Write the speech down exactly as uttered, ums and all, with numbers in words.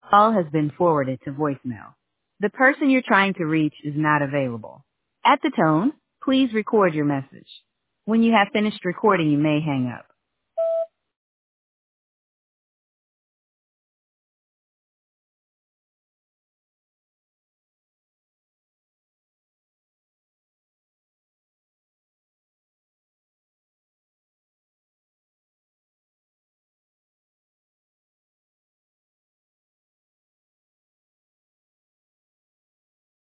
Call has been forwarded to voicemail. The person you're trying to reach is not available. At the tone, please record your message. When you have finished recording, you may hang up.